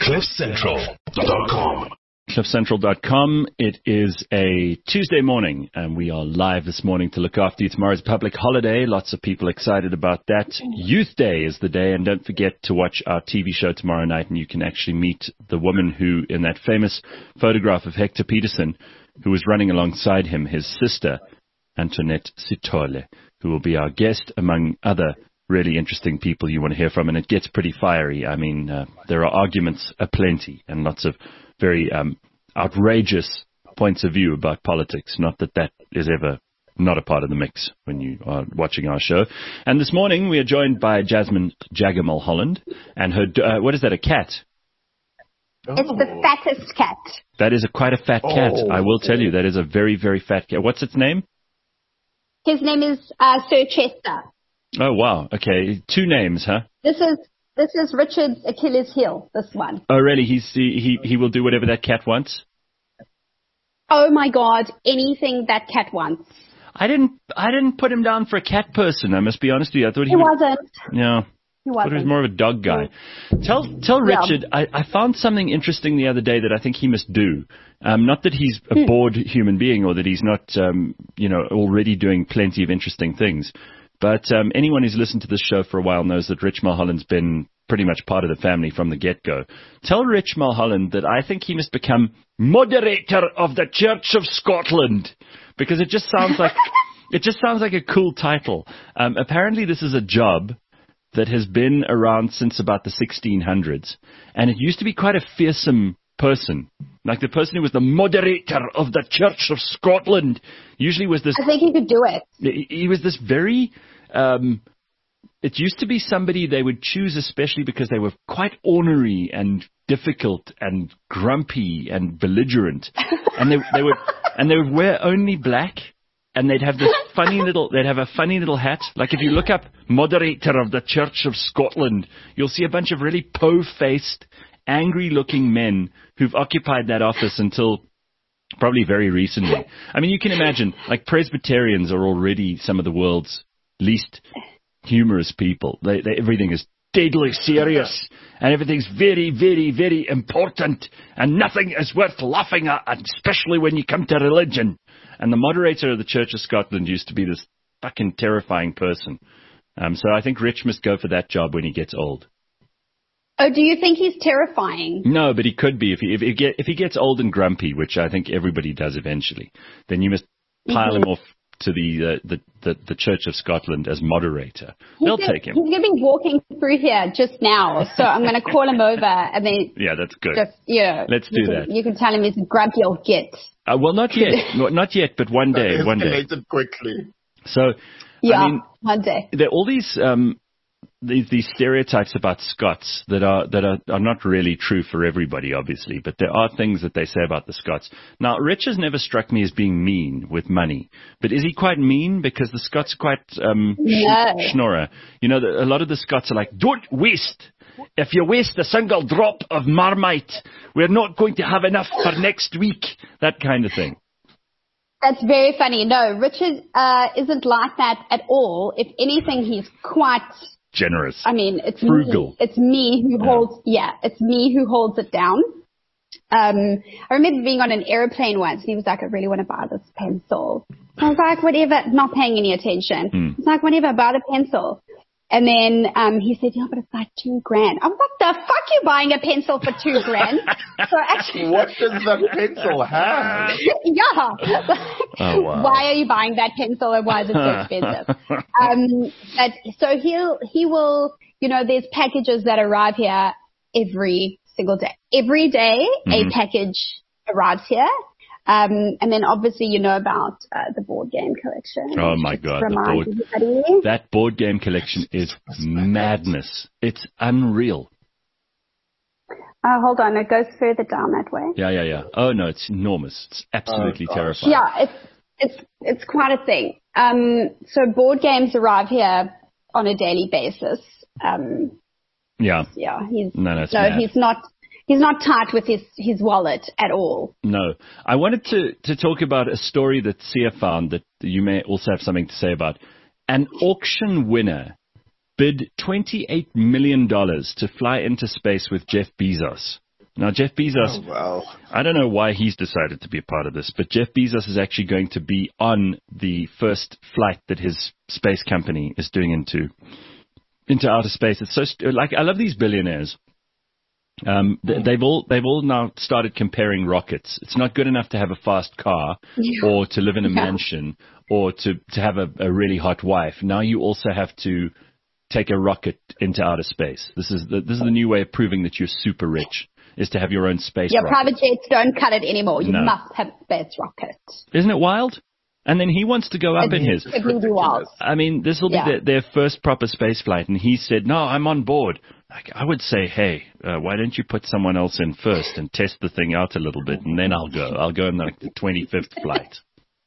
CliffCentral.com. CliffCentral.com. It is a Tuesday morning, and we are live this morning to look after you. Tomorrow's a public holiday. Lots of people excited about that. Youth Day is the day, and don't forget to watch our TV show tomorrow night, and you can actually meet the woman who, in that famous photograph of Hector Peterson, who was running alongside him, his sister, Antoinette Sithole, who will be our guest, among other really interesting people you want to hear from, and it gets pretty fiery. I mean, there are arguments aplenty and lots of very outrageous points of view about politics. Not that that is ever not a part of the mix when you are watching our show. And this morning we are joined by Jasmine Jagger-Mulholland and her, what is that, a cat? It's the fattest cat. That is quite a fat cat, I will tell you. That is a very, very fat cat. What's its name? His name is Sir Chester. Oh, wow. Okay. Two names, huh? This is Richard's Achilles heel, this one. Oh, really? He will do whatever that cat wants? Oh, my God. Anything that cat wants. I didn't put him down for a cat person, I must be honest with you. I thought he wasn't. Yeah. He I thought he was more of a dog guy. Tell Richard, I found something interesting the other day that I think he must do. Not that he's a bored human being or that he's not, already doing plenty of interesting things. But anyone who's listened to this show for a while knows that Rich Mulholland's been pretty much part of the family from the get-go. Tell Rich Mulholland that I think he must become moderator of the Church of Scotland, because it just sounds like a cool title. Apparently, this is a job that has been around since about the 1600s, and it used to be quite a fearsome person. Like the person who was the moderator of the Church of Scotland usually was this... I think he could do it. He was this very... it used to be somebody they would choose especially because they were quite ornery and difficult and grumpy and belligerent. And they would wear only black, and they'd have a funny little hat. Like if you look up moderator of the Church of Scotland, you'll see a bunch of really po-faced, angry-looking men who've occupied that office until probably very recently. I mean, you can imagine, like Presbyterians are already some of the world's least humorous people. Everything is deadly serious, and everything's very, very, very important, and nothing is worth laughing at, especially when you come to religion. And the moderator of the Church of Scotland used to be this fucking terrifying person. So I think Rich must go for that job when he gets old. Oh, do you think he's terrifying? No, but he could be. If he gets old and grumpy, which I think everybody does eventually, then you must pile him off to the Church of Scotland as moderator. They'll take him. He's going to be walking through here just now, so I'm going to call him over and then... Yeah, that's good. Let's do that. You can tell him he's a grumpy old git. Well, not yet. Not yet, but one day. Escalated quickly. So, yeah, I mean, one day. There are all these stereotypes about Scots that are not really true for everybody, obviously, but there are things that they say about the Scots. Now, Rich has never struck me as being mean with money, but is he quite mean? Because the Scots are quite schnorrer. You know, a lot of the Scots are like, don't waste. If you waste a single drop of Marmite, we're not going to have enough for next week. That kind of thing. That's very funny. No, Richard isn't like that at all. If anything, he's quite... generous. I mean, it's frugal. It's me who holds. Yeah, it's me who holds it down. I remember being on an airplane once, and he was like, "I really want to buy this pencil." I was like, "Whatever," not paying any attention. He's like, "Whatever, buy the pencil." And then he said, "Yeah, but it's like $2,000." I was like, "The fuck you buying a pencil for $2,000?" So actually, what does that pencil have? Yeah. Oh, wow. Why are you buying that pencil and why is it so expensive? So he will, there's packages that arrive here every single day. Every day a package arrives here. And then obviously you know about the board game collection. Oh my God, that board game collection is madness. It's unreal. Hold on, it goes further down that way. Yeah. Oh no, it's enormous. It's absolutely terrifying. Yeah, it's quite a thing. So board games arrive here on a daily basis. Yeah. He's not tight with his wallet at all. No. I wanted to talk about a story that Sia found that you may also have something to say about. An auction winner bid $28 million to fly into space with Jeff Bezos. Now, Jeff Bezos, Oh, well. I don't know why he's decided to be a part of this, but Jeff Bezos is actually going to be on the first flight that his space company is doing into outer space. It's so I love these billionaires. They've all now started comparing rockets. It's not good enough to have a fast car or to live in a mansion or to have a really hot wife. Now you also have to take a rocket into outer space. This is the new way of proving that you're super rich, is to have your own space rocket. Private jets don't cut it anymore. You must have space rockets. Isn't it wild? And then he wants to go up in his. It will be wild. I mean, this will be their first proper space flight, and he said, "No, I'm on board." Like, I would say, "Hey, why don't you put someone else in first and test the thing out a little bit, and then I'll go. I'll go on like the 25th flight."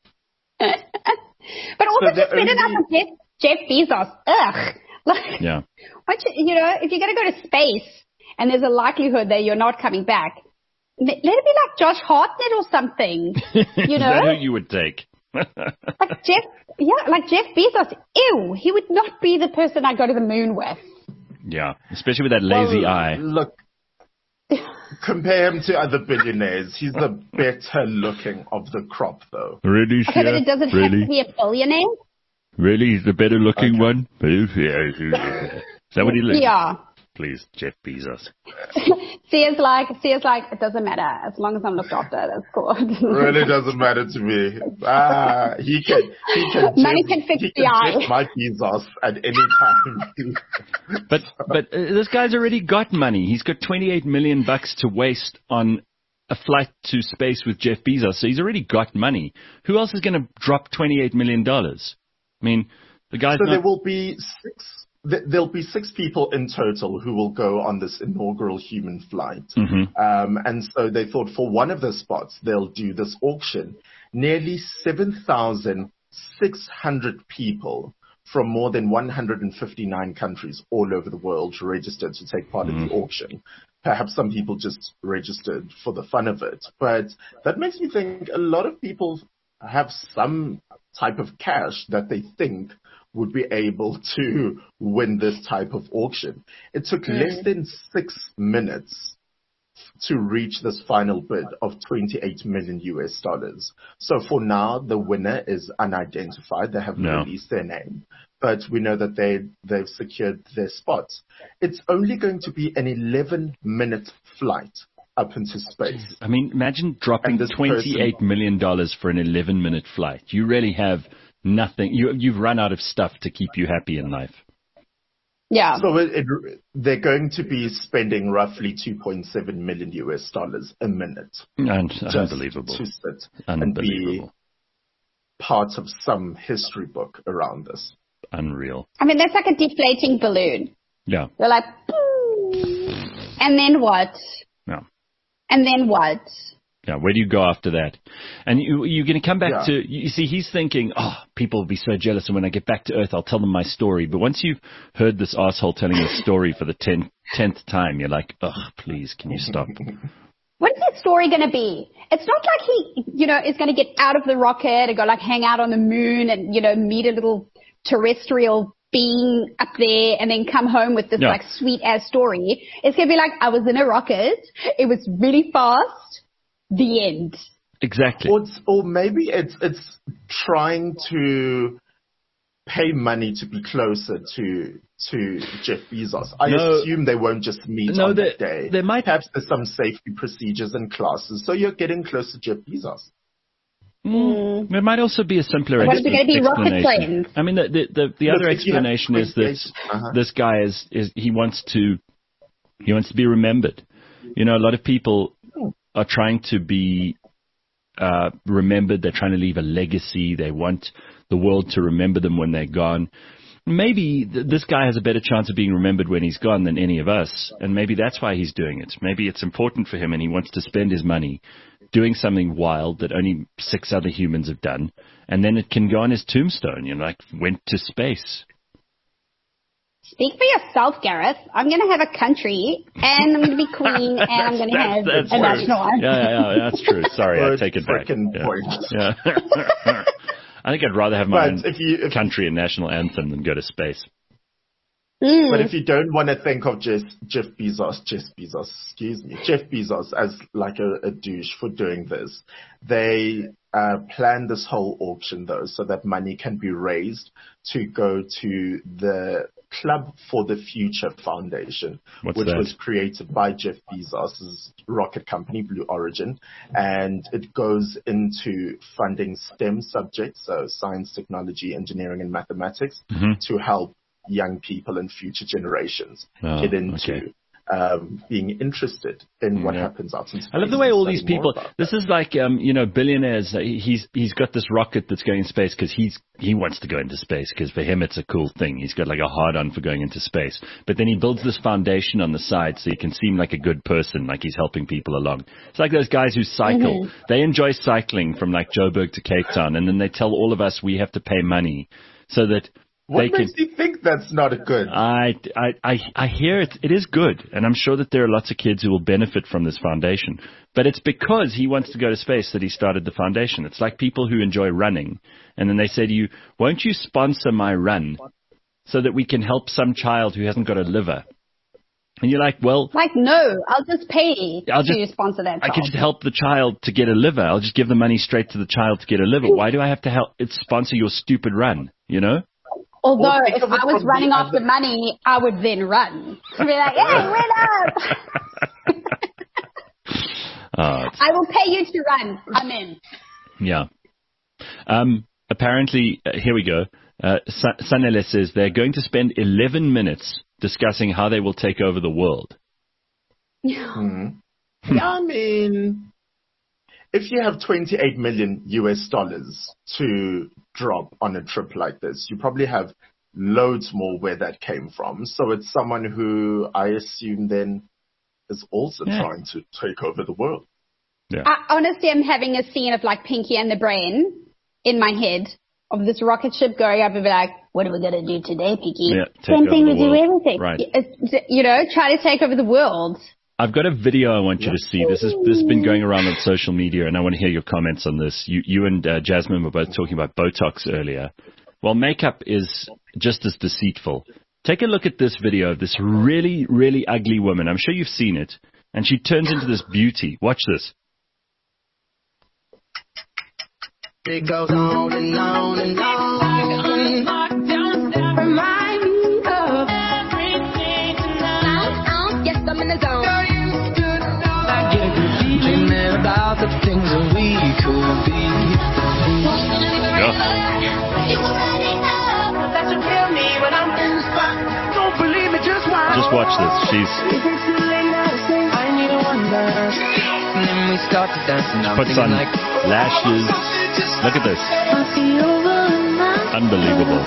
But also, just spend it up with Jeff Bezos. Ugh. Like, yeah. If you're going to go to space and there's a likelihood that you're not coming back, let it be like Josh Hartnett or something. Is that who you would take? Like Jeff Bezos. Ew, he would not be the person I go to the moon with. Yeah, especially with that lazy eye. Look, compare him to other billionaires. He's the better looking of the crop, though. Really? Okay, but it doesn't have to be a billionaire. Really? He's the better looking one? Is that what he looks? Yeah. Please, Jeff Bezos. See, it's like, it doesn't matter. As long as I'm looked after, that's cool. Really doesn't matter to me. He can Money can fix the eye. My Bezos at any time. But this guy's already got money. He's got $28 million to waste on a flight to space with Jeff Bezos. So he's already got money. Who else is going to drop $28 million? I mean, the guy's there will be there'll be 6 people in total who will go on this inaugural human flight. Mm-hmm. And so they thought for one of the spots, they'll do this auction. Nearly 7,600 people from more than 159 countries all over the world registered to take part in the auction. Perhaps some people just registered for the fun of it. But that makes me think a lot of people have some type of cash that they think would be able to win this type of auction. It took less than 6 minutes to reach this final bid of $28 million. So for now, the winner is unidentified. They haven't released their name, but we know that they've secured their spot. It's only going to be an 11-minute flight up into space. I mean, imagine dropping $28 million for an 11-minute flight. You really have nothing. You've run out of stuff to keep you happy in life. Yeah. So they're going to be spending roughly $2.7 million a minute. Unbelievable. To sit and be part of some history book around this. Unreal. I mean, that's like a deflating balloon. Yeah. They're like, and then what? Yeah. And then what? Yeah, where do you go after that? And you're going to come back to, you see, he's thinking, people will be so jealous, and when I get back to Earth, I'll tell them my story. But once you've heard this asshole telling his story for the 10th time, you're like, please, can you stop? What's his story going to be? It's not like he, is going to get out of the rocket and go like hang out on the moon and, meet a little terrestrial being up there and then come home with this like sweet ass story. It's going to be like, I was in a rocket. It was really fast. The end. Exactly. Or maybe it's trying to pay money to be closer to Jeff Bezos. I assume they won't just meet on that day. Perhaps there's some safety procedures and classes, so you're getting closer to Jeff Bezos. There might also be a simpler explanation. What, going to be rocket planes? I mean, the other explanation is that this guy is he wants to be remembered. A lot of people are trying to be remembered. They're trying to leave a legacy. They want the world to remember them when they're gone. Maybe this guy has a better chance of being remembered when he's gone than any of us, and maybe that's why he's doing it. Maybe it's important for him, and he wants to spend his money doing something wild that only 6 other humans have done, and then it can go on his tombstone, went to space. Speak for yourself, Gareth. I'm going to have a country, and I'm going to be queen, and I'm going to have a national anthem. Yeah, that's true. Sorry, I take it back. Yeah. I think I'd rather have my own country and national anthem than go to space. But if you don't want to think of Jeff Bezos as like a douche for doing this, they planned this whole auction though, so that money can be raised to go to the Club for the Future Foundation, which was created by Jeff Bezos' rocket company, Blue Origin, and it goes into funding STEM subjects, so science, technology, engineering, and mathematics, to help young people and future generations get into being interested in what happens out in space. I love the way all these people, this is like, billionaires, he's got this rocket that's going in space because he wants to go into space because for him it's a cool thing. He's got like a hard on for going into space. But then he builds this foundation on the side so he can seem like a good person, like he's helping people along. It's like those guys who cycle. Mm-hmm. They enjoy cycling from like Joburg to Cape Town, and then they tell all of us we have to pay money so that what makes you think that's not a good? I hear it is good, and I'm sure that there are lots of kids who will benefit from this foundation. But it's because he wants to go to space that he started the foundation. It's like people who enjoy running, and then they say to you, won't you sponsor my run so that we can help some child who hasn't got a liver? And you're like, well... Like, no, I'll just pay to sponsor that child. I can just help the child to get a liver. I'll just give the money straight to the child to get a liver. Why do I have to sponsor your stupid run, you know? Although, if I was running after money, I would then run. To be like, hey, win up! I will pay you to run. I'm in. Yeah. Apparently, here we go. Sanele says they're going to spend 11 minutes discussing how they will take over the world. Yeah. I mean, if you have $28 million to drop on a trip like this, you probably have loads more where that came from. So it's someone who I assume then is also trying to take over the world. Yeah. Honestly, I'm having a scene of like Pinky and the Brain in my head of this rocket ship going up and be like, what are we going to do today, Pinky? Yeah, same thing, we do everything. Right. Try to take over the world. I've got a video I want you to see. This has been going around on social media, and I want to hear your comments on this. You and Jasmine were both talking about Botox earlier. Well, makeup is just as deceitful. Take a look at this video of this really, really ugly woman. I'm sure you've seen it. And she turns into this beauty. Watch this. It goes on and on and on. Remind me of everything tonight. Yes, I'm in the zone. Dreaming about the things that we could be. Just watch this. She's puts on lashes. Look at this. Unbelievable.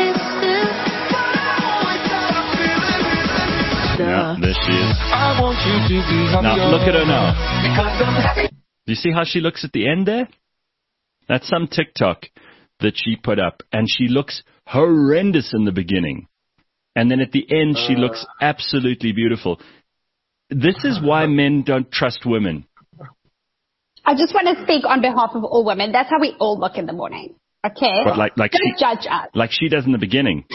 Yeah, there she is. Now, look at her now. Do you see how she looks at the end there? That's some TikTok that she put up, and she looks horrendous in the beginning. And then at the end, she looks absolutely beautiful. This is why men don't trust women. I just want to speak on behalf of all women. That's how we all look in the morning. Okay? But don't judge us. Like she does in the beginning.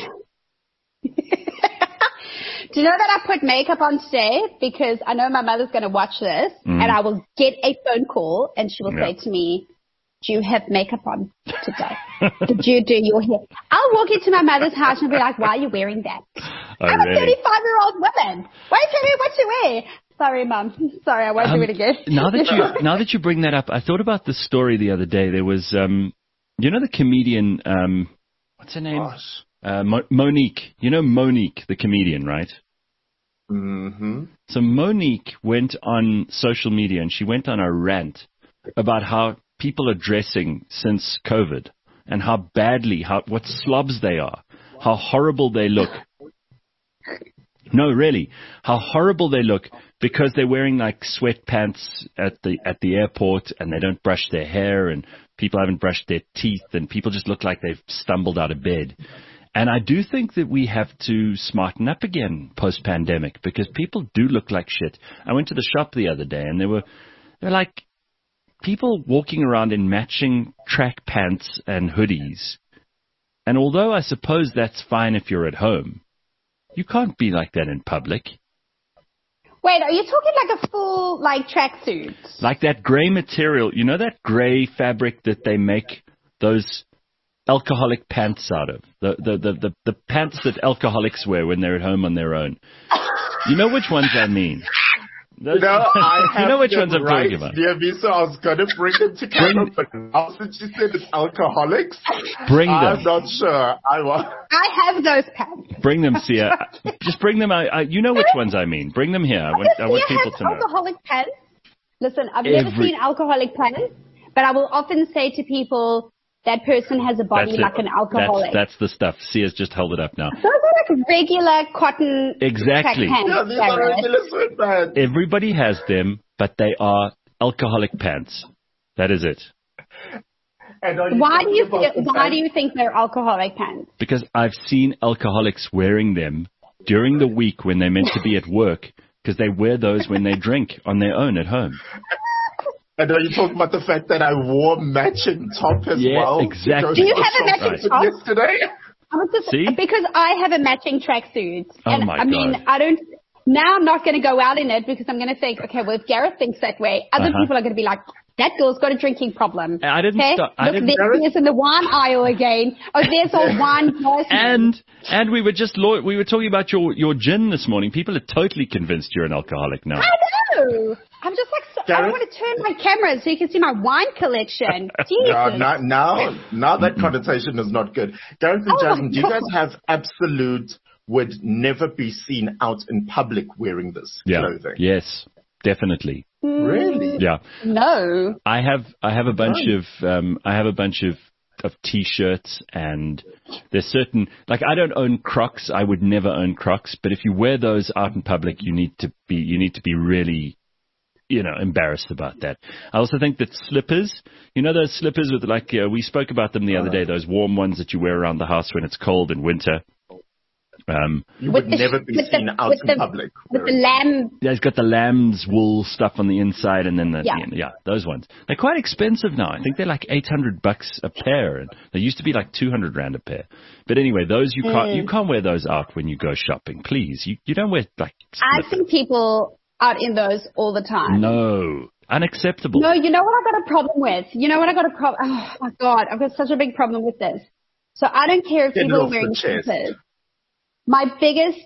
Do you know that I put makeup on today? Because I know my mother's going to watch this, and I will get a phone call, and she will say to me, do you have makeup on today? Did you do your hair? I'll walk into my mother's house and be like, why are you wearing that? I'm a 35-year-old woman. Why tell me what to wear? Sorry, Mum. Sorry, I won't do it again. Now that you bring that up, I thought about this story the other day. There was, you know the comedian, what's her name? Monique. You know Monique, the comedian, right? Mm-hmm. So Monique went on social media and she went on a rant about how people are dressing since COVID and how badly, what slobs they are, how horrible they look. No, really, how horrible they look because they're wearing like sweatpants at the airport and they don't brush their hair and people haven't brushed their teeth and people just look like they've stumbled out of bed. And I do think that we have to smarten up again post-pandemic because people do look like shit. I went to the shop the other day and there were like people walking around in matching track pants and hoodies. And although I suppose that's fine if you're at home, You can't be like that in public. Wait, are you talking like a full, like, tracksuit? Like that gray material, you know that gray fabric that they make those alcoholic pants out of? The pants that alcoholics wear when they're at home on their own. You know which ones I mean? No, I have you know which ones I'm right talking about. near me, so I was going to bring them to camera, but now since you said it's alcoholics, Bring I'm them. not sure. I have those pants. Bring them, Sia. Just bring them. You know which ones I mean. Bring them here. I want people to know. Alcoholic pants. Listen, I've never seen alcoholic pants, but I will often say to people, that person has a body That's like it. an alcoholic. That's the stuff. Sia's just held it up now. Those are like regular cotton Exactly. track pants. Yeah, these are Gareth. regular sweatpants. Everybody has them, but they are alcoholic pants. That is it. And are you Why do you talking about the why do pants? you think they're alcoholic pants? Because I've seen alcoholics wearing them during the week when they're meant to be at work, because they wear those when they drink on their own at home. And are you talking about the fact that I wore matching top as Yeah, well? exactly. Do you have a matching top? Yesterday? I was just, See? because I have a matching tracksuit. Oh, And my I mean, God. I don't, now I'm not going to go out in it because I'm going to think, okay, well, if Gareth thinks that way, other people are going to be like, that girl's got a drinking problem. I didn't Okay? stop. I Look, didn't. there he is in the wine aisle again. Oh, there's a wine person. And we were talking about your gin this morning. People are totally convinced you're an alcoholic now. I know. I'm just like, I Gareth? want to turn my camera so you can see my wine collection. Jesus. No, now that connotation is not good. Gareth and Oh, Jasmine, do you my guys God. have absolute would never be seen out in public wearing this Yeah. clothing? Yes, definitely. Really? Yeah. No. I have a bunch of t-shirts, and there's certain, like, I don't own Crocs. I would never own Crocs, but if you wear those out in public, you need to be really, embarrassed about that. I also think that slippers, those slippers with, like, we spoke about them the other day, those warm ones that you wear around the house when it's cold in winter. You would never be seen out in public. With the lamb. Yeah, it's got the lamb's wool stuff on the inside, and then Yeah. those ones. They're quite expensive now. I think they're like $800 a pair, and they used to be like 200 rand a pair. But anyway, those you can't wear those out when you go shopping. Please, you don't wear like. I've seen people out in those all the time. No, unacceptable. No, you know what I got a problem with? Oh my God, I've got such a big problem with this. So I don't care if Get it people are off the wearing chest. slippers. My biggest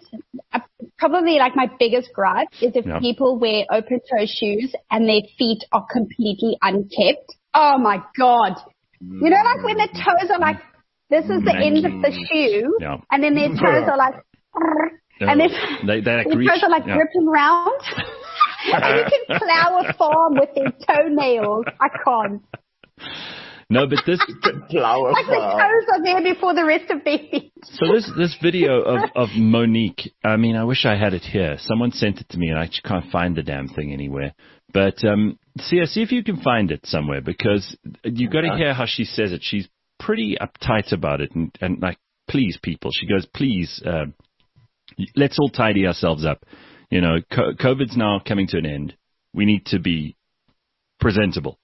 gripe is if people wear open toe shoes and their feet are completely unkept. Oh my God. You know, like when the toes are like, this is the end of the shoe, and then their toes are like, and then they like their reach, toes are like gripping round. And you can plow a farm with their toenails. I can't. No, but this Flower Like the farm. toes are there before the rest of their feet. So this video of Monique, I mean, I wish I had it here. Someone sent it to me, and I just can't find the damn thing anywhere. But see if you can find it somewhere, because you got to hear how she says it. She's pretty uptight about it, and like, please, people. She goes, please, let's all tidy ourselves up. COVID's now coming to an end. We need to be presentable.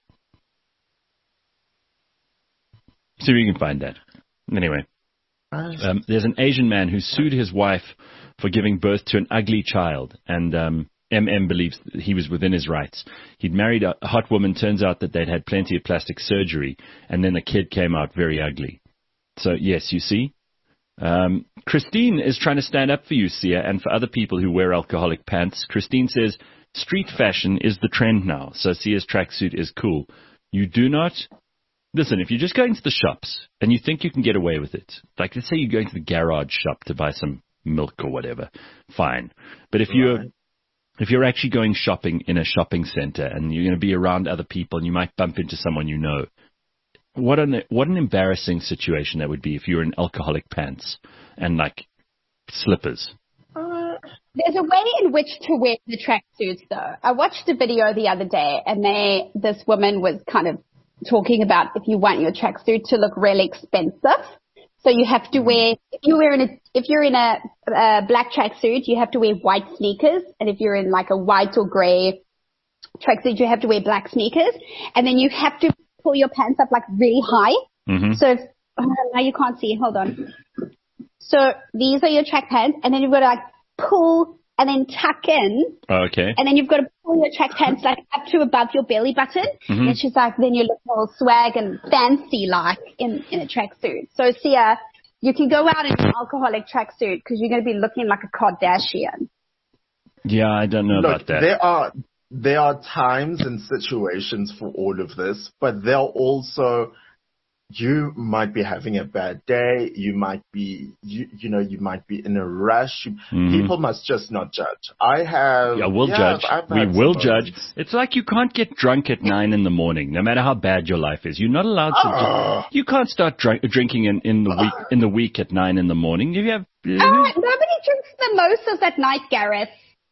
See if you can find that. Anyway, there's an Asian man who sued his wife for giving birth to an ugly child, and MM believes that he was within his rights. He'd married a hot woman. Turns out that they'd had plenty of plastic surgery, and then the kid came out very ugly. So, yes, you see. Christine is trying to stand up for you, Sia, and for other people who wear alcoholic pants. Christine says, street fashion is the trend now, so Sia's tracksuit is cool. You do not... Listen, if you're just going to the shops and you think you can get away with it, like let's say you're going to the garage shop to buy some milk or whatever, fine. But if you're actually going shopping in a shopping center and you're going to be around other people and you might bump into someone you know, what an embarrassing situation that would be if you were in alcoholic pants and like slippers. There's a way in which to wear the tracksuits, though. I watched a video the other day, and this woman was kind of talking about if you want your tracksuit to look really expensive, so you have to wear. If you're in a black tracksuit, you have to wear white sneakers, and if you're in like a white or gray tracksuit, you have to wear black sneakers, and then you have to pull your pants up like really high. Mm-hmm. So now you can't see. Hold on. So these are your track pants, and then you've got to like pull and then tuck in. Okay. And then you've got to pull your track pants like up to above your belly button. Mm-hmm. And she's like, then you look all swag and fancy like in a tracksuit. So Sia, you can go out in an alcoholic tracksuit because you're going to be looking like a Kardashian. Yeah, I don't know about that. There are times and situations for all of this, but there are also, you might be having a bad day. You might be, you might be in a rush. People must just not judge. We'll judge. We will judge. It's like you can't get drunk at 9 in the morning, no matter how bad your life is. You're not allowed to. You can't start drinking in the week at 9 in the morning. You have. Nobody drinks mimosas at night, Gareth.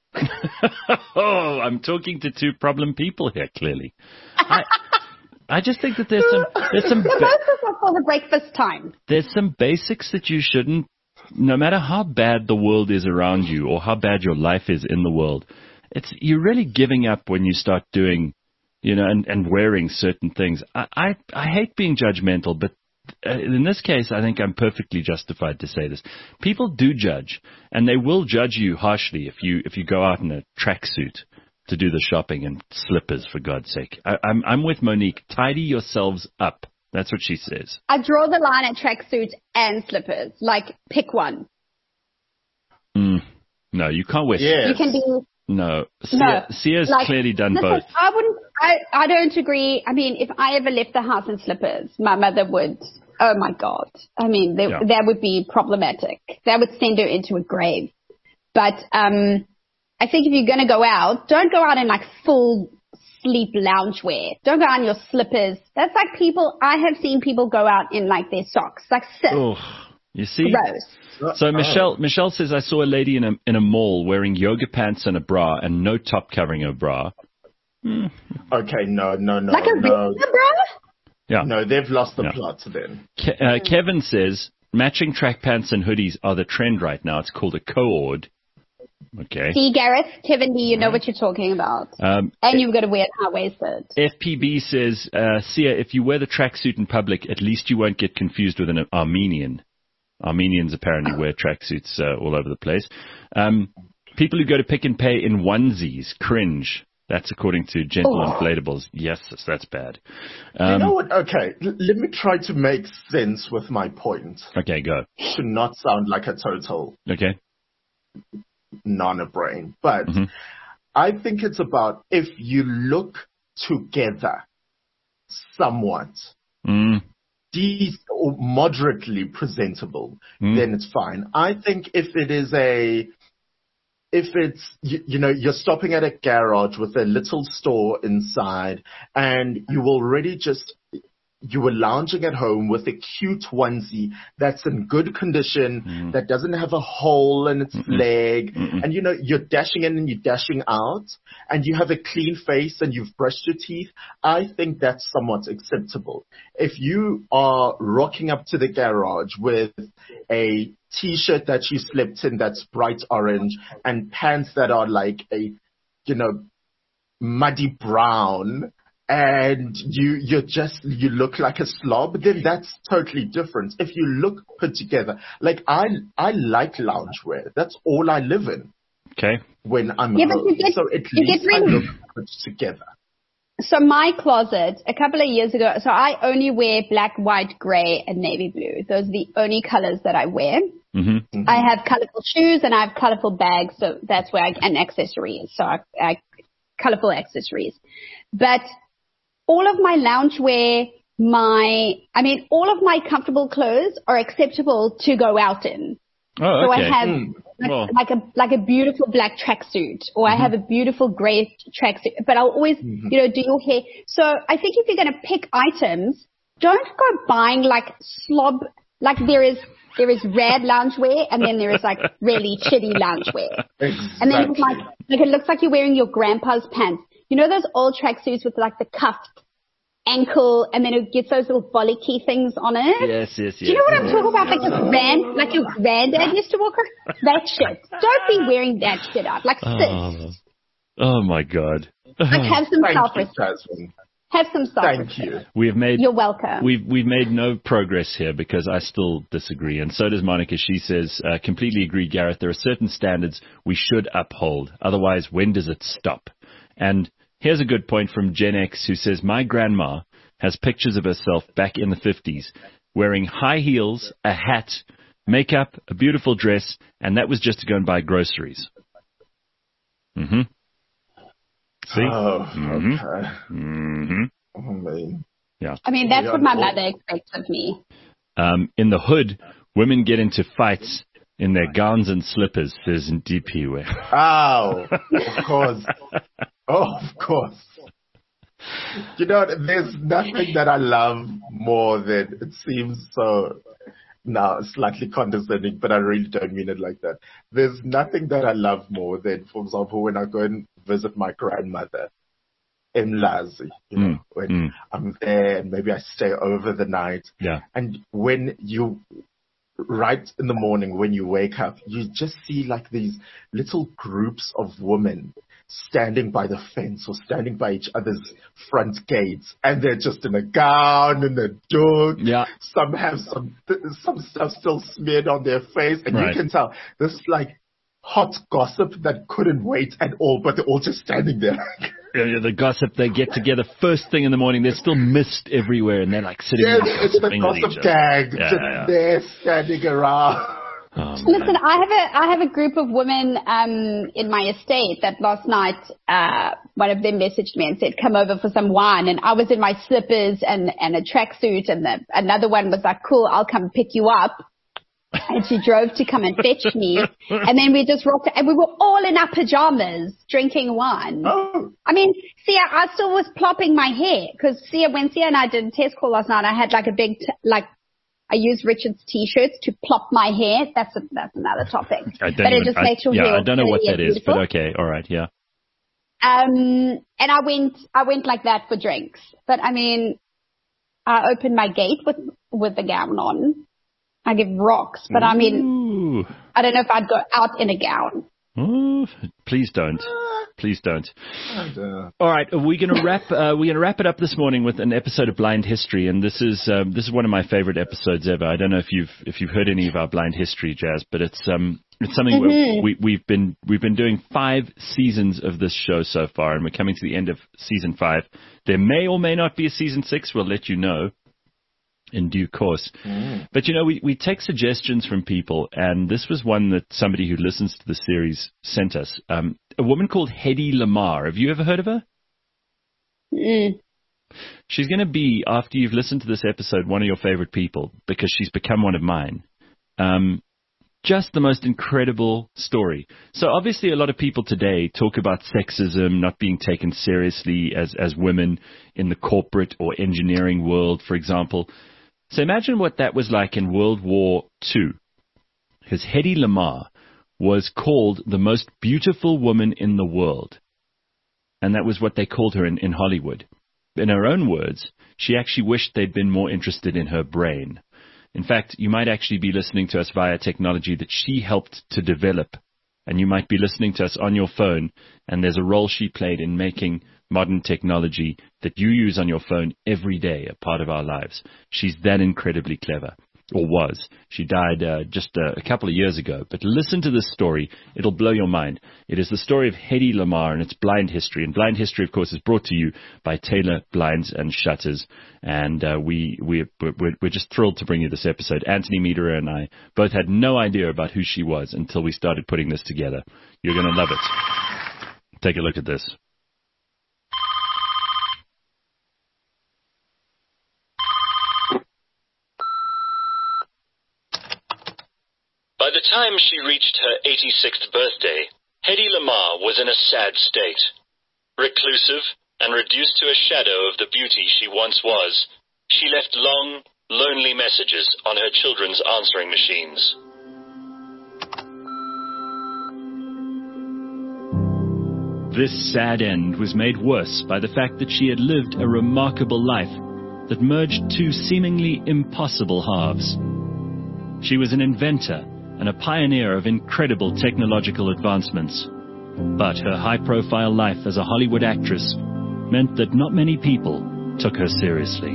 Oh, I'm talking to two problem people here. Clearly. I just think that there's some mimosas are for the breakfast time. There's some basics that you shouldn't, no matter how bad the world is around you or how bad your life is in the world, you're really giving up when you start doing, and wearing certain things. I hate being judgmental, but in this case, I think I'm perfectly justified to say this. People do judge, and they will judge you harshly if you go out in a tracksuit to do the shopping and slippers, for God's sake. I'm with Monique. Tidy yourselves up. That's what she says. I draw the line at tracksuit and slippers. Like, pick one. No, you can't wear. Yes. You can be. No. Sia's clearly done both. I don't agree. I mean, if I ever left the house in slippers, my mother would. Oh my God. I mean, that would be problematic. That would send her into a grave. But I think if you're going to go out, don't go out in like full sleep loungewear. Don't go out in your slippers. That's like I have seen people go out in like their socks, like sit. Oh, you see? Gross. So Michelle says, I saw a lady in a mall wearing yoga pants and a bra and no top covering her bra. Okay, no. Like a bra? Yeah. No, they've lost the plot then. Kevin says, matching track pants and hoodies are the trend right now. It's called a co-ord. Okay. See, Gareth, Kevin, do you know what you're talking about? And you've got to wear it high-waisted. FPB says, Sia, if you wear the tracksuit in public, at least you won't get confused with an Armenian. Armenians apparently wear tracksuits all over the place. People who go to Pick and Pay in onesies cringe. That's according to Gentle Inflatables. Yes, that's bad. You know what? Okay, let me try to make sense with my point. Okay, go. To not sound like a total non-brain. But I think it's about if you look together somewhat, or moderately presentable, then it's fine. I think if it's, you're stopping at a garage with a little store inside and you were lounging at home with a cute onesie that's in good condition, that doesn't have a hole in its leg, and you're dashing in and you're dashing out, and you have a clean face and you've brushed your teeth, I think that's somewhat acceptable. If you are rocking up to the garage with a T-shirt that you slept in that's bright orange and pants that are like a, muddy brown, and you look like a slob, then that's totally different. If you look put together, like I like loungewear. That's all I live in. Okay. When I'm home. So at least I look put together. So my closet, a couple of years ago, so I only wear black, white, gray, and navy blue. Those are the only colors that I wear. I have colorful shoes and I have colorful bags, so that's where and accessories. So I colorful accessories. But all of my loungewear, all of my comfortable clothes are acceptable to go out in. Oh, okay. So I have like a beautiful black tracksuit, or I have a beautiful gray tracksuit, but I'll always, do your hair. So I think if you're going to pick items, don't go buying like slob, like there is rad loungewear and then there is like really shitty loungewear. Exactly. And then it's like it looks like you're wearing your grandpa's pants. You know those old tracksuits with like the cuffed ankle and then it gets those little bollocky things on it? Yes. Do you know what I'm talking about? Like your granddad used to walk around? That shit. Don't be wearing that shit out. Like sis. Oh my God. Like have some self-respect. Have some Thank self-respect. you. You're welcome. We've made no progress here because I still disagree, and so does Monica. She says, completely agree, Gareth. There are certain standards we should uphold. Otherwise, when does it stop? And here's a good point from Gen X, who says, my grandma has pictures of herself back in the 50s wearing high heels, a hat, makeup, a beautiful dress, and that was just to go and buy groceries. Mm-hmm. See? Oh, Mm-hmm. okay. Mm-hmm. Oh, man. Yeah. I mean, that's what my mother expects of me. In the hood, women get into fights in their gowns and slippers, says DP. Oh, of course. Oh, of course. You know, there's nothing that I love more than, it seems so now slightly condescending, but I really don't mean it like that. There's nothing that I love more than, for example, when I go and visit my grandmother in Lazi, when I'm there and maybe I stay over the night. Yeah. And when you, right in the morning when you wake up, you just see like these little groups of women standing by the fence or standing by each other's front gates, and they're just in a gown and a dog. Yeah. Some have some stuff still smeared on their face, and Right. you can tell this is like hot gossip that couldn't wait at all, but they're all just standing there. The gossip, they get together first thing in the morning. There's still mist everywhere, and they're like sitting Yes, there it's the gossiping with each gossip other. gang, Yeah, just yeah. there standing around. Oh, Listen, man. I have a group of women in my estate that last night one of them messaged me and said, come over for some wine. And I was in my slippers and a tracksuit, and another one was like, cool, I'll come pick you up. And she drove to come and fetch me. And then we just rocked, and we were all in our pajamas drinking wine. Oh, I mean, Sia, I still was plopping my hair because when Sia and I did a test call last night, I had like a big, I used Richard's t-shirts to plop my hair. That's another topic. But it just makes your hair I don't know what curly that and is, but beautiful. okay, all right, yeah. And I went like that for drinks. But I mean, I opened my gate with the gown on. I give rocks, but I mean, Ooh. I don't know if I'd go out in a gown. Ooh, please don't. Please don't. and, All right, we're going to wrap it up this morning with an episode of Blind History, and this is one of my favorite episodes ever. I don't know if you've heard any of our Blind History, Jazz, but it's something where we've been doing 5 seasons of this show so far, and we're coming to the end of season 5. There may or may not be a season 6. We'll let you know in due course. But we take suggestions from people, and this was one that somebody who listens to the series sent us. A woman called Hedy Lamarr. Have you ever heard of her? She's going to be, after you've listened to this episode, one of your favorite people, because she's become one of mine. Just the most incredible story. So obviously a lot of people today talk about sexism, not being taken seriously as women in the corporate or engineering world, for example. So imagine what that was like in World War II. Because Hedy Lamarr was called the most beautiful woman in the world. And that was what they called her in Hollywood. In her own words, she actually wished they'd been more interested in her brain. In fact, you might actually be listening to us via technology that she helped to develop. And you might be listening to us on your phone, and there's a role she played in making modern technology that you use on your phone every day a part of our lives. She's that incredibly clever. Or was. She died just a couple of years ago. But listen to this story. It'll blow your mind. It is the story of Hedy Lamarr, and it's Blind History. And Blind History, of course, is brought to you by Taylor Blinds and Shutters. And we're just thrilled to bring you this episode. Anthony Meadera and I both had no idea about who she was until we started putting this together. You're going to love it. Take a look at this. By the time she reached her 86th birthday, Hedy Lamarr was in a sad state. Reclusive and reduced to a shadow of the beauty she once was, she left long, lonely messages on her children's answering machines. This sad end was made worse by the fact that she had lived a remarkable life that merged 2 seemingly impossible halves. She was an inventor and a pioneer of incredible technological advancements. But her high-profile life as a Hollywood actress meant that not many people took her seriously.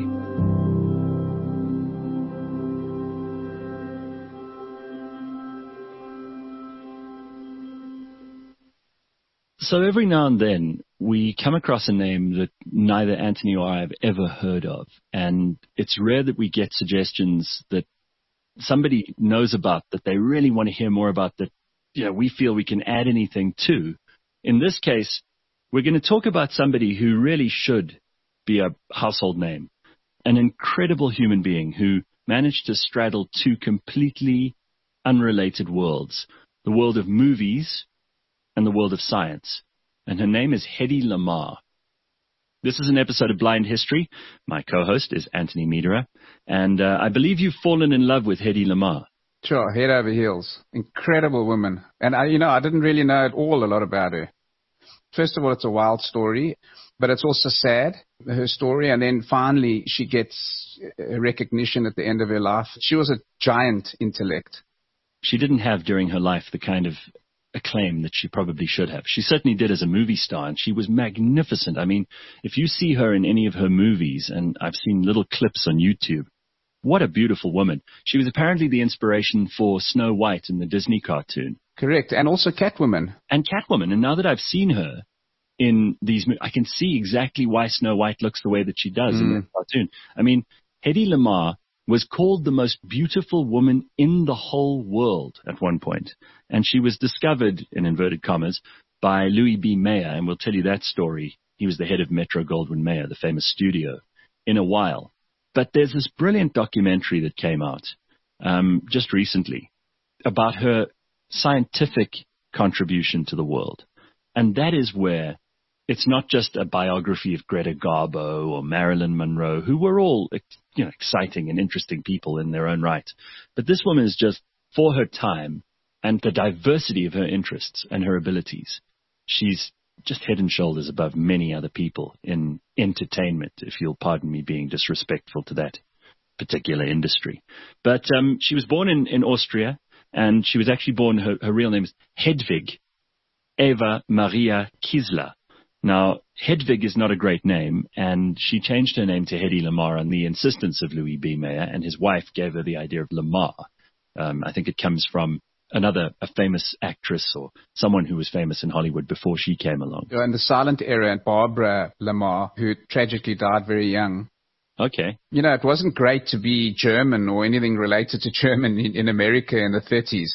So every now and then, we come across a name that neither Anthony or I have ever heard of. And it's rare that we get suggestions that somebody knows about, that they really want to hear more about, that we feel we can add anything to. In this case, we're going to talk about somebody who really should be a household name. An incredible human being who managed to straddle two completely unrelated worlds. The world of movies and the world of science. And her name is Hedy Lamarr. This is an episode of Blind History. My co-host is Anthony Mederer. And I believe you've fallen in love with Hedy Lamarr. Sure, head over heels. Incredible woman. And I didn't really know a lot about her. First of all, it's a wild story, but it's also sad, her story. And then finally, she gets recognition at the end of her life. She was a giant intellect. She didn't have during her life the kind of acclaim that she probably should have. She certainly did as a movie star, and she was magnificent. I mean, if you see her in any of her movies, and I've seen little clips on YouTube, what a beautiful woman. She was apparently the inspiration for Snow White in the Disney cartoon. Correct, and also Catwoman. And now that I've seen her in these movies, I can see exactly why Snow White looks the way that she does in the cartoon. I mean, Hedy Lamarr was called the most beautiful woman in the whole world at one point. And she was discovered, in inverted commas, by Louis B. Mayer. And we'll tell you that story. He was the head of Metro-Goldwyn-Mayer, the famous studio, in a while. But there's this brilliant documentary that came out just recently about her scientific contribution to the world. And that is where it's not just a biography of Greta Garbo or Marilyn Monroe, who were all exciting and interesting people in their own right. But this woman is just, for her time and the diversity of her interests and her abilities, she's just head and shoulders above many other people in entertainment, if you'll pardon me being disrespectful to that particular industry. But she was born in Austria, and she was actually born, her real name is Hedwig Eva Maria Kiesler. Now, Hedwig is not a great name, and she changed her name to Hedy Lamarr on the insistence of Louis B. Mayer, and his wife gave her the idea of Lamarr. I think it comes from a famous actress or someone who was famous in Hollywood before she came along. In the silent era, and Barbara Lamarr, who tragically died very young. Okay. It wasn't great to be German or anything related to German in America in the 30s.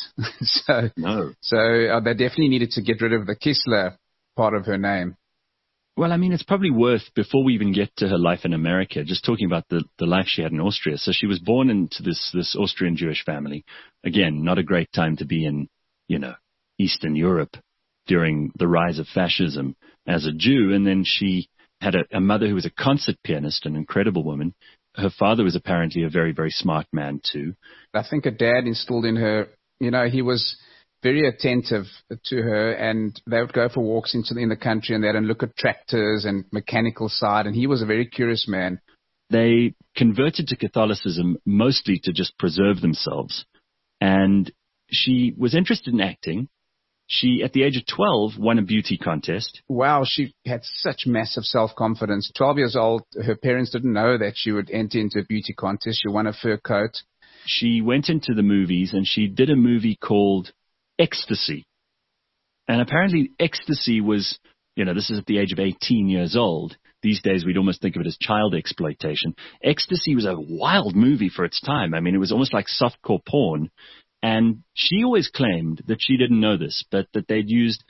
So they definitely needed to get rid of the Kiesler part of her name. Well, I mean, it's probably worth, before we even get to her life in America, just talking about the life she had in Austria. So she was born into this Austrian Jewish family. Again, not a great time to be in, Eastern Europe during the rise of fascism as a Jew. And then she had a mother who was a concert pianist, an incredible woman. Her father was apparently a very, very smart man too. I think her dad instilled in her, he was very attentive to her, and they would go for walks in the country and they'd look at tractors and mechanical side, and he was a very curious man. They converted to Catholicism mostly to just preserve themselves, and she was interested in acting. She, at the age of 12, won a beauty contest. Wow, she had such massive self-confidence. 12 years old, her parents didn't know that she would enter into a beauty contest. She won a fur coat. She went into the movies, and she did a movie called Ecstasy. And apparently Ecstasy was, this is at the age of 18 years old. These days we'd almost think of it as child exploitation. Ecstasy was a wild movie for its time. I mean, it was almost like softcore porn. And she always claimed that she didn't know this, but that they'd used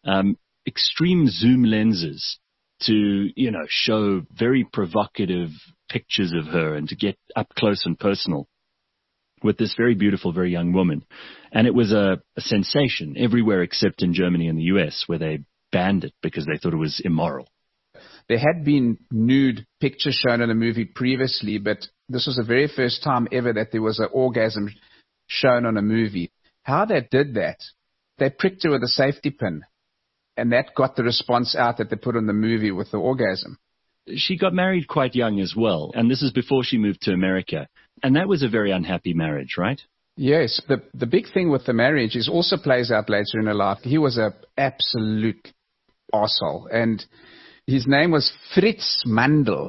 extreme zoom lenses to, show very provocative pictures of her and to get up close and personal with this very beautiful, very young woman. And it was a sensation everywhere except in Germany and the US, where they banned it because they thought it was immoral. There had been nude pictures shown in a movie previously, but this was the very first time ever that there was an orgasm shown on a movie. How they did that, they pricked her with a safety pin, and that got the response out that they put on the movie with the orgasm. She got married quite young as well, and this is before she moved to America. And that was a very unhappy marriage, right? Yes. The big thing with the marriage is also plays out later in her life. He was an absolute arsehole, and his name was Fritz Mandl.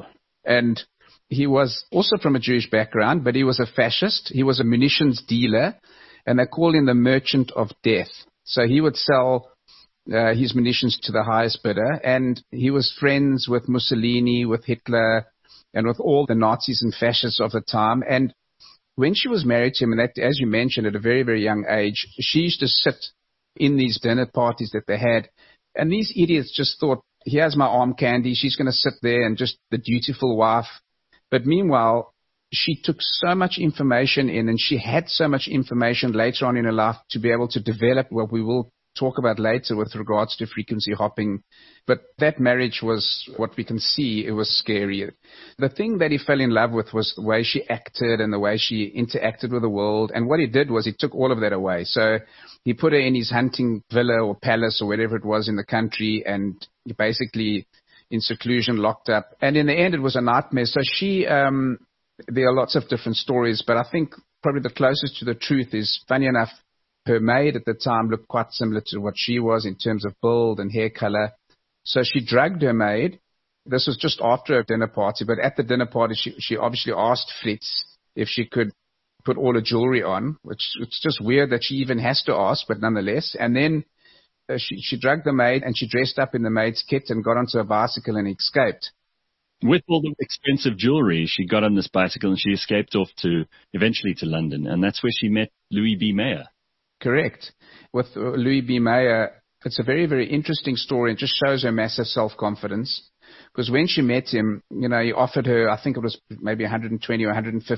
And he was also from a Jewish background, but he was a fascist. He was a munitions dealer, and they called him the merchant of death. So he would sell his munitions to the highest bidder, and he was friends with Mussolini, with Hitler, and with all the Nazis and fascists of the time. And when she was married to him, and that, as you mentioned, at a very, very young age, she used to sit in these dinner parties that they had, and these idiots just thought, here's my arm candy, she's going to sit there and just the dutiful wife. But meanwhile, she took so much information in, and she had so much information later on in her life to be able to develop what we will talk about later with regards to frequency hopping. But that marriage was, what we can see, it was scary. The thing that he fell in love with was the way she acted and the way she interacted with the world. And what he did was he took all of that away. So he put her in his hunting villa or palace or whatever it was in the country, and basically in seclusion, locked up. And in the end, it was a nightmare. So she, there are lots of different stories, but I think probably the closest to the truth is, funny enough, her maid at the time looked quite similar to what she was in terms of build and hair color. So she drugged her maid. This was just after a dinner party, but at the dinner party, she obviously asked Fritz if she could put all her jewelry on, which it's just weird that she even has to ask, but nonetheless. And then she drugged the maid, and she dressed up in the maid's kit and got onto a bicycle and escaped. With all the expensive jewelry, she got on this bicycle and she escaped off eventually to London. And that's where she met Louis B. Mayer. Correct. With Louis B. Mayer, it's a very, very interesting story. It just shows her massive self-confidence. Because when she met him, he offered her, I think it was maybe $120 or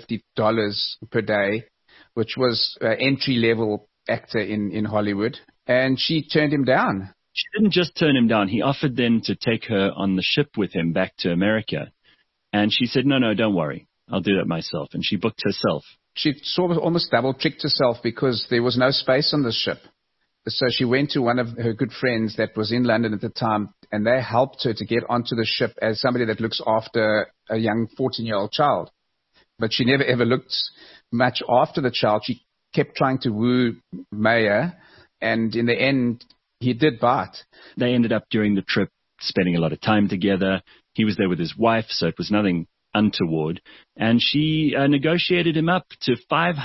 $150 per day, which was an entry-level actor in Hollywood. And she turned him down. She didn't just turn him down. He offered then to take her on the ship with him back to America. And she said, no, don't worry. I'll do that myself. And she booked herself. She sort of almost double-tricked herself because there was no space on the ship. So she went to one of her good friends that was in London at the time, and they helped her to get onto the ship as somebody that looks after a young 14-year-old child. But she never ever looked much after the child. She kept trying to woo Mayer, and in the end, he did bite. They ended up during the trip spending a lot of time together. He was there with his wife, so it was nothing untoward. And she negotiated him up to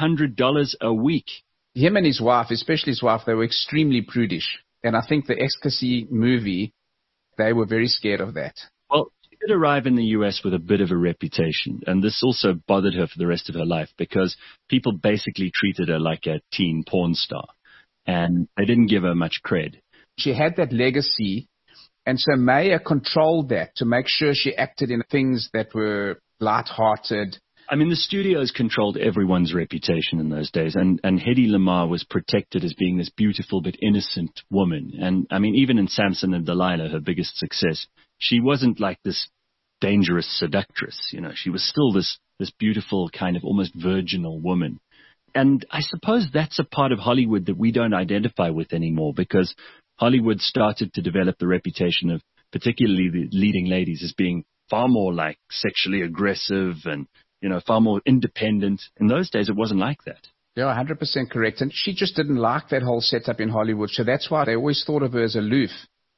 $500 a week. Him and his wife, especially his wife, they were extremely prudish. And I think the Ecstasy movie, they were very scared of that. Well, she did arrive in the U.S. with a bit of a reputation. And this also bothered her for the rest of her life because people basically treated her like a teen porn star. And they didn't give her much cred. She had that legacy, and so Mayer controlled that to make sure she acted in things that were light-hearted. I mean, the studios controlled everyone's reputation in those days, and Hedy Lamarr was protected as being this beautiful but innocent woman. And, I mean, even in Samson and Delilah, her biggest success, she wasn't like this dangerous seductress. She was still this beautiful kind of almost virginal woman. And I suppose that's a part of Hollywood that we don't identify with anymore because Hollywood started to develop the reputation of particularly the leading ladies as being far more like sexually aggressive and, far more independent. In those days, it wasn't like that. Yeah, 100% correct. And she just didn't like that whole setup in Hollywood. So that's why they always thought of her as aloof.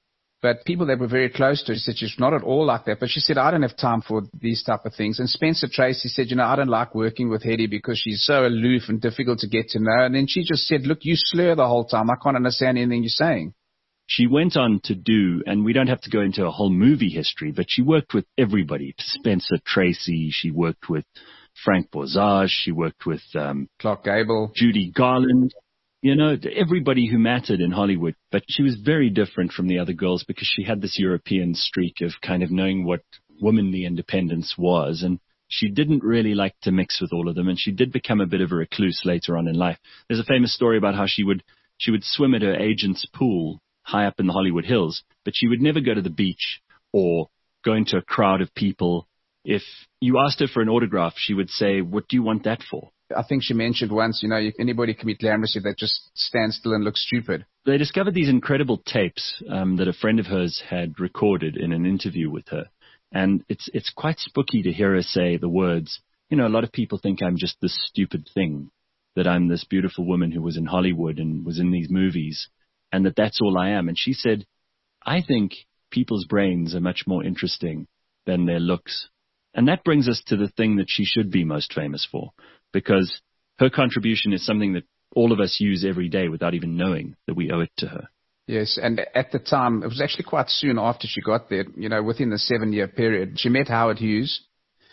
But people that were very close to her said she's not at all like that. But she said, I don't have time for these type of things. And Spencer Tracy said, I don't like working with Hedy because she's so aloof and difficult to get to know. And then she just said, look, you slur the whole time. I can't understand anything you're saying. She went on to do, and we don't have to go into a whole movie history, but she worked with everybody. Spencer Tracy, she worked with Frank Borzage, she worked with Clark Gable, Judy Garland. Everybody who mattered in Hollywood. But she was very different from the other girls because she had this European streak of kind of knowing what womanly independence was. And she didn't really like to mix with all of them. And she did become a bit of a recluse later on in life. There's a famous story about how she would swim at her agent's pool high up in the Hollywood Hills, but she would never go to the beach or go into a crowd of people. If you asked her for an autograph, she would say, what do you want that for? I think she mentioned once, anybody can be glamorous if they just stand still and look stupid. They discovered these incredible tapes that a friend of hers had recorded in an interview with her. And it's quite spooky to hear her say the words, a lot of people think I'm just this stupid thing, that I'm this beautiful woman who was in Hollywood and was in these movies, and that's all I am. And she said, I think people's brains are much more interesting than their looks. And that brings us to the thing that she should be most famous for, because her contribution is something that all of us use every day without even knowing that we owe it to her. Yes, and at the time, it was actually quite soon after she got there, within the 7-year period, she met Howard Hughes.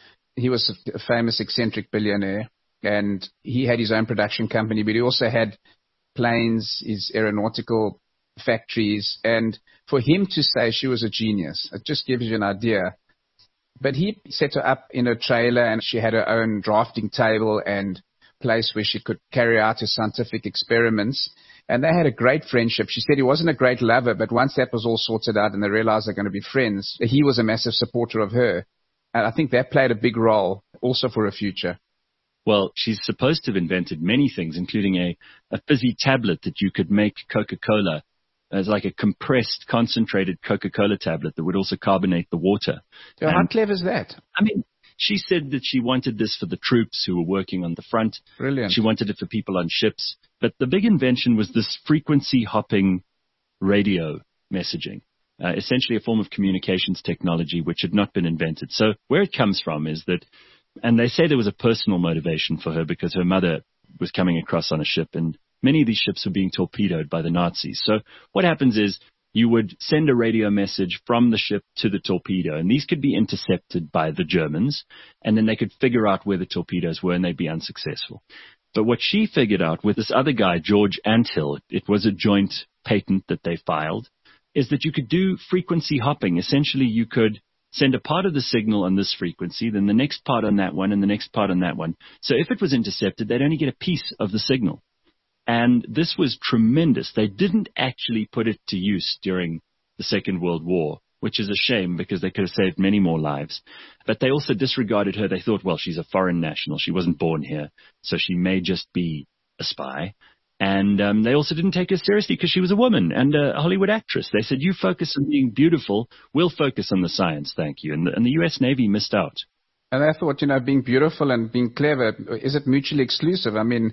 He was a famous eccentric billionaire, and he had his own production company, but he also had planes, his aeronautical factories, and for him to say she was a genius, it just gives you an idea. But he set her up in a trailer, and she had her own drafting table and place where she could carry out her scientific experiments. And they had a great friendship. She said he wasn't a great lover, but once that was all sorted out and they realized they're going to be friends, he was a massive supporter of her. And I think that played a big role also for her future. Well, she's supposed to have invented many things, including a fizzy tablet that you could make Coca-Cola as like a compressed, concentrated Coca-Cola tablet that would also carbonate the water. Yeah, how clever is that? I mean, she said that she wanted this for the troops who were working on the front. Brilliant. She wanted it for people on ships. But the big invention was this frequency hopping radio messaging, essentially a form of communications technology which had not been invented. So where it comes from is that, and they say there was a personal motivation for her because her mother was coming across on a ship, and many of these ships were being torpedoed by the Nazis. So what happens is you would send a radio message from the ship to the torpedo, and these could be intercepted by the Germans, and then they could figure out where the torpedoes were, and they'd be unsuccessful. But what she figured out with this other guy, George Anthill, it was a joint patent that they filed, is that you could do frequency hopping. Essentially, you could send a part of the signal on this frequency, then the next part on that one, and the next part on that one. So if it was intercepted, they'd only get a piece of the signal. And this was tremendous. They didn't actually put it to use during the Second World War, which is a shame because they could have saved many more lives. But they also disregarded her. They thought, well, she's a foreign national. She wasn't born here, so she may just be a spy. And they also didn't take her seriously because she was a woman and a Hollywood actress. They said, you focus on being beautiful, we'll focus on the science, thank you. And the U.S. Navy missed out. And I thought, being beautiful and being clever, is it mutually exclusive? I mean,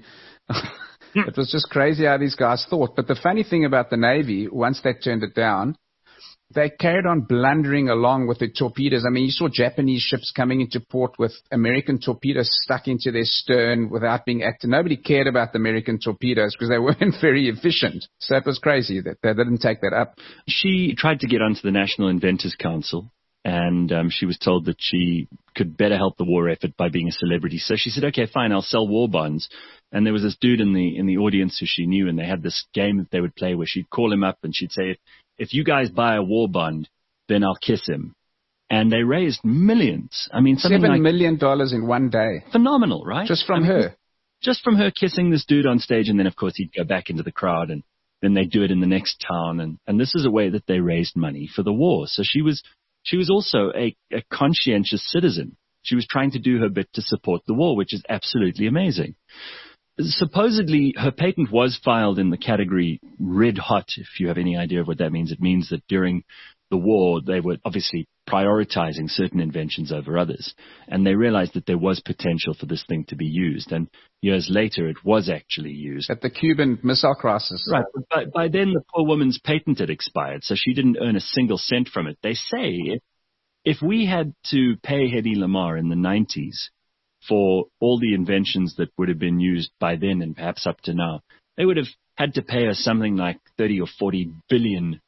it was just crazy how these guys thought. But the funny thing about the Navy, once they turned it down, they carried on blundering along with the torpedoes. I mean, you saw Japanese ships coming into port with American torpedoes stuck into their stern without being active. Nobody cared about the American torpedoes because they weren't very efficient. So it was crazy that they didn't take that up. She tried to get onto the National Inventors Council, and she was told that she could better help the war effort by being a celebrity. So she said, okay, fine, I'll sell war bonds. And there was this dude in the audience who she knew, and they had this game that they would play where she'd call him up and she'd say, if you guys buy a war bond, then I'll kiss him. And they raised millions. I mean, something $7 like million in one day. Phenomenal, right? Just from her. Just from her kissing this dude on stage, and then, of course, he'd go back into the crowd, and then they'd do it in the next town. And this is a way that they raised money for the war. So she was also a conscientious citizen. She was trying to do her bit to support the war, which is absolutely amazing. Supposedly, her patent was filed in the category red hot, if you have any idea of what that means. It means that during the war, they were obviously prioritizing certain inventions over others. And they realized that there was potential for this thing to be used. And years later, it was actually used. At the Cuban Missile Crisis. Right. But by then, the poor woman's patent had expired, so she didn't earn a single cent from it. They say if we had to pay Hedy Lamarr in the 90s for all the inventions that would have been used by then and perhaps up to now, they would have had to pay her something like $30 or $40 billion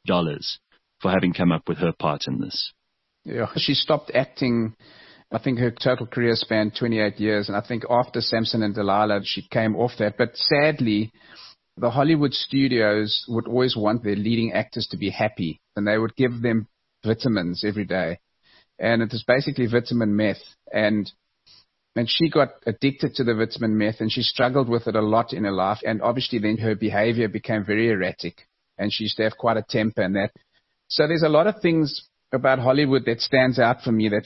for having come up with her part in this. Yeah, she stopped acting. I think her total career spanned 28 years, and I think after Samson and Delilah, she came off that. But sadly, the Hollywood studios would always want their leading actors to be happy, and they would give them vitamins every day. And it was basically vitamin meth. And she got addicted to the vitamin meth, and she struggled with it a lot in her life. And obviously then her behavior became very erratic, and she used to have quite a temper and that. So there's a lot of things about Hollywood that stands out for me that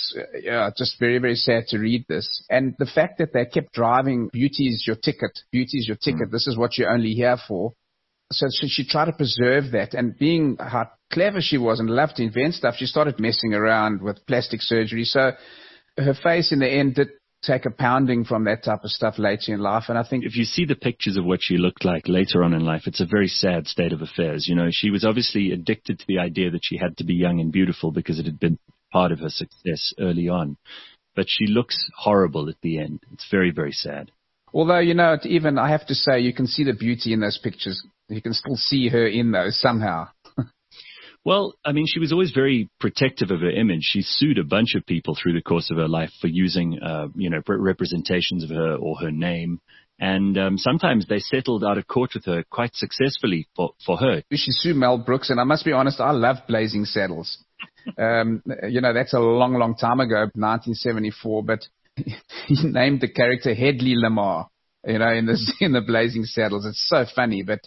just very, very sad to read this. And the fact that they kept driving, beauty is your ticket, this is what you're only here for. So she tried to preserve that, and being how clever she was and loved to invent stuff, she started messing around with plastic surgery. So her face in the end did take a pounding from that type of stuff later in life. And I think if you see the pictures of what she looked like later on in life, it's a very sad state of affairs. You know, she was obviously addicted to the idea that she had to be young and beautiful because it had been part of her success early on. But she looks horrible at the end. It's very, very sad. Although, even I have to say, you can see the beauty in those pictures. You can still see her in those somehow. Well, I mean, she was always very protective of her image. She sued a bunch of people through the course of her life for using, representations of her or her name. And sometimes they settled out of court with her quite successfully for her. She sued Mel Brooks, and I must be honest, I love Blazing Saddles. That's a long, long time ago, 1974, but he named the character Hedley Lamar, in the Blazing Saddles. It's so funny, but,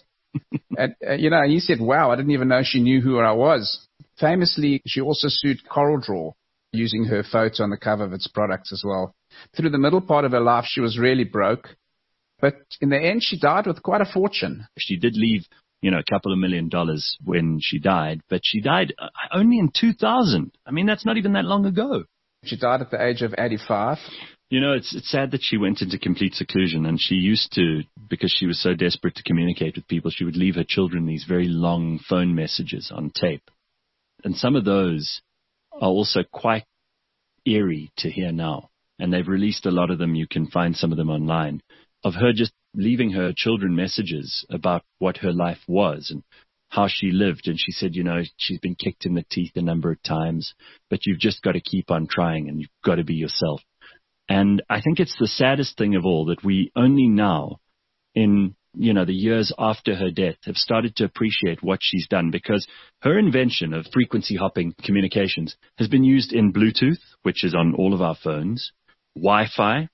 he said, wow, I didn't even know she knew who I was. Famously, she also sued CorelDRAW, using her photo on the cover of its products as well. Through the middle part of her life, she was really broke, but in the end, she died with quite a fortune. She did leave, a couple of $1 million when she died, but she died only in 2000. I mean, that's not even that long ago. She died at the age of 85. It's sad that she went into complete seclusion, and she used to, because she was so desperate to communicate with people, she would leave her children these very long phone messages on tape. And some of those are also quite eerie to hear now. And they've released a lot of them. You can find some of them online, of her just leaving her children messages about what her life was and how she lived. And she said, she's been kicked in the teeth a number of times, but you've just got to keep on trying and you've got to be yourself. And I think it's the saddest thing of all that we only now, in the years after her death, have started to appreciate what she's done, because her invention of frequency hopping communications has been used in Bluetooth, which is on all of our phones. Wi-Fi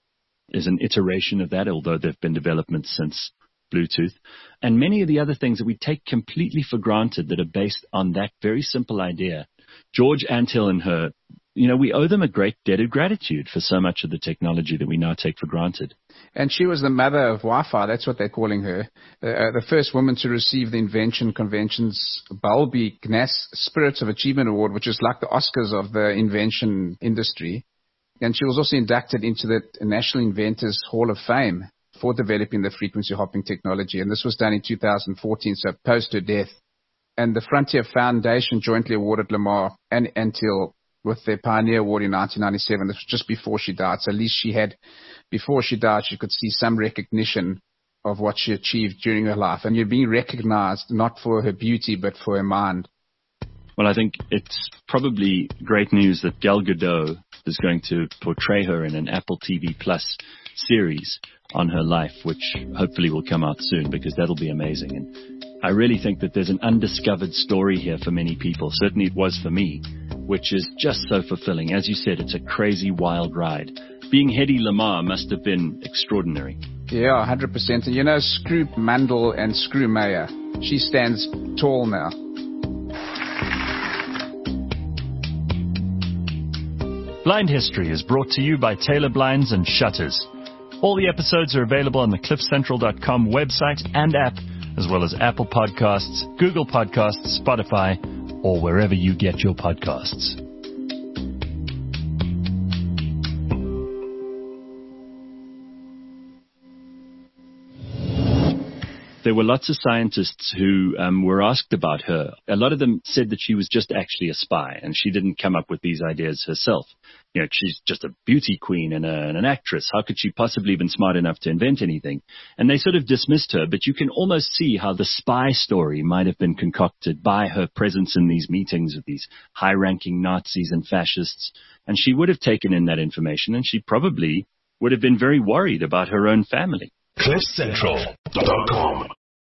is an iteration of that, although there have been developments since Bluetooth, and many of the other things that we take completely for granted that are based on that very simple idea. George Anthill and her, we owe them a great debt of gratitude for so much of the technology that we now take for granted. And she was the mother of Wi-Fi. That's what they're calling her. The first woman to receive the Invention Convention's Bowlby Gnass Spirit of Achievement Award, which is like the Oscars of the invention industry. And she was also inducted into the National Inventors Hall of Fame for developing the frequency hopping technology. And this was done in 2014, so post her death. And the Frontier Foundation jointly awarded Lamar and Anthill with their Pioneer Award in 1997. This was just before she died. So at least before she died, she could see some recognition of what she achieved during her life. And you're being recognized not for her beauty, but for her mind. Well, I think it's probably great news that Gal Gadot is going to portray her in an Apple TV Plus series on her life, which hopefully will come out soon, because that'll be amazing. And I really think that there's an undiscovered story here for many people. Certainly it was for me, which is just so fulfilling. As you said, it's a crazy, wild ride. Being Hedy Lamarr must have been extraordinary. Yeah, 100%. And Screw Mandel and Screw Mayer, she stands tall now. Blind History is brought to you by Taylor Blinds and Shutters. All the episodes are available on the cliffcentral.com website and app, as well as Apple Podcasts, Google Podcasts, Spotify, or wherever you get your podcasts. There were lots of scientists who were asked about her. A lot of them said that she was just actually a spy, and she didn't come up with these ideas herself. She's just a beauty queen and an actress. How could she possibly have been smart enough to invent anything? And they sort of dismissed her, but you can almost see how the spy story might have been concocted by her presence in these meetings with these high-ranking Nazis and fascists. And she would have taken in that information, and she probably would have been very worried about her own family. cliffcentral.com